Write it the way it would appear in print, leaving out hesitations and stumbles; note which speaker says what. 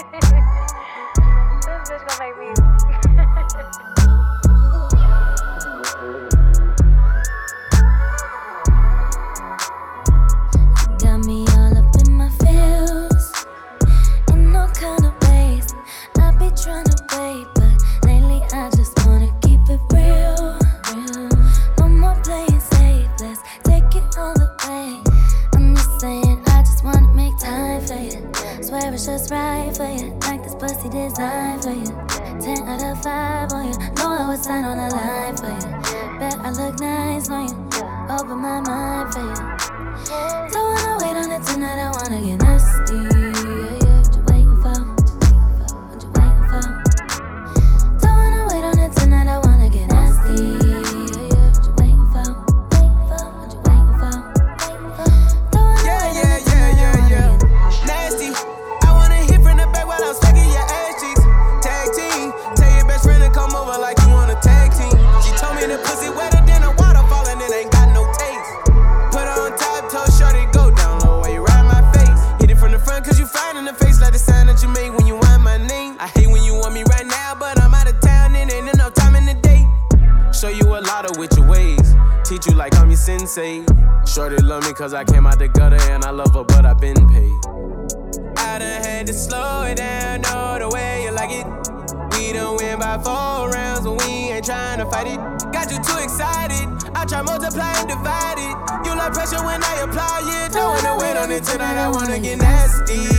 Speaker 1: This bitch gonna make me.
Speaker 2: Got me all up in my feels, in all kind of ways. I be tryna wait, but lately I just wanna keep it real. No more playing safe, let's take it all the way. I'm just saying, I just wanna make time for you. Swear it's just right for you, like this pussy designed for you. 10 out of 5 on you, know I would sign on the line for you. Bet I look nice on you, open my mind for you. Don't wanna wait on it tonight, I wanna get nasty. Yeah. What you waiting for? What you waiting for? Don't wanna wait on it tonight, I wanna get nasty. Yeah. What you waiting for? What you waiting for? Don't wanna wait on it tonight, I wanna get
Speaker 3: nasty. I wanna hit from the back while I'm smacking your ass cheeks. Tag team, tell your best friend to come over like you wanna tag team. She told me the pussy wetter than a waterfall and it ain't got no taste. Put her on top, told shorty go down low while you ride my face. Hit it from the front cause you fine in the face like the sound that you make when you want my name. I hate when you want me right now, but I'm out of town and ain't enough time in the day. Show you a lot of with your ways, teach you like I'm your sensei. Shorty love me cause I came out the gutter and I love her but I been paid. I done had to slow it down, know the way you like it. We done win by 4 rounds and we ain't trying to fight it. Got you too excited, I try multiply and divide it. You like pressure when I apply it. Don't wanna wait on it tonight, I wanna get nasty.